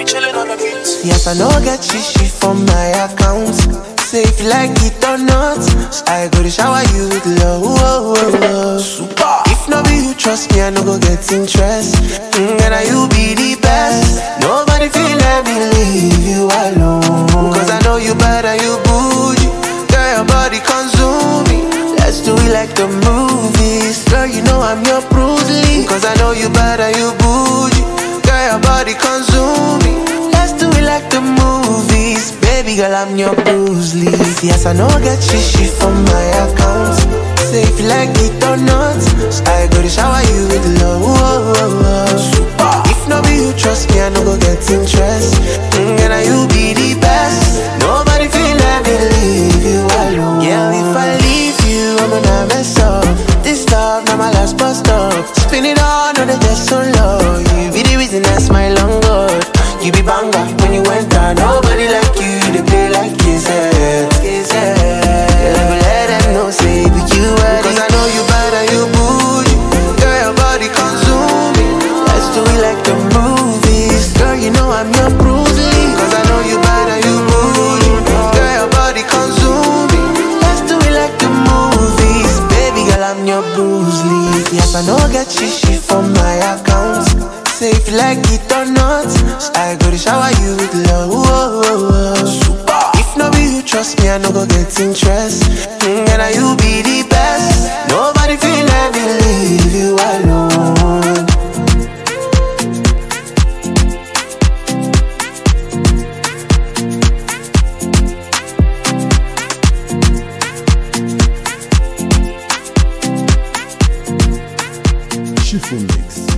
be chilling on the beat. Yes, I know get shishi from my account. Say if you like it or not, I go to shower you with love. Super. If not be you trust me, I no go get interest. And you be the best. Nobody feel let me leave you alone. Cause I know you bad and you bougie. Girl, your body consume me. Let's do it like the movies. Girl, you know I'm your Bruce Lee. Cause I know you bad and you bougie. Girl, your body consume me. Let's do it like the movies. Baby girl, I'm your Bruce Lee. Yes, I know get shishi from my account. Say if you like it or not, I go to shower you with love. Super. If not be you trust me, I no go get interest. And you be the best. Nobody feel let me leave you alone. Yeah, if I leave you, I'm gonna mess up. This love, now my last bus stop. Spin it on, no they just so low. You be the reason I smile on God. You be banga when you enter. Nobody like you, they play like kids. Never let them know, say but you are. Cause I know you bad and you bougie. Girl, your body consume me. Let's do it like the movies. Girl, you know I'm your Bruce Lee. Cause I know you bad and you bougie. Girl, your body consume me. Let's do it like the movies. Baby girl, I'm your Bruce Lee. Yes, I know get shishi from my account. Say if you like it or not, I go to shower you with love. Super. If not be you trust me, I no go get interest. And you be the best. Nobody feel let me leave you alone. Chiffon Mix.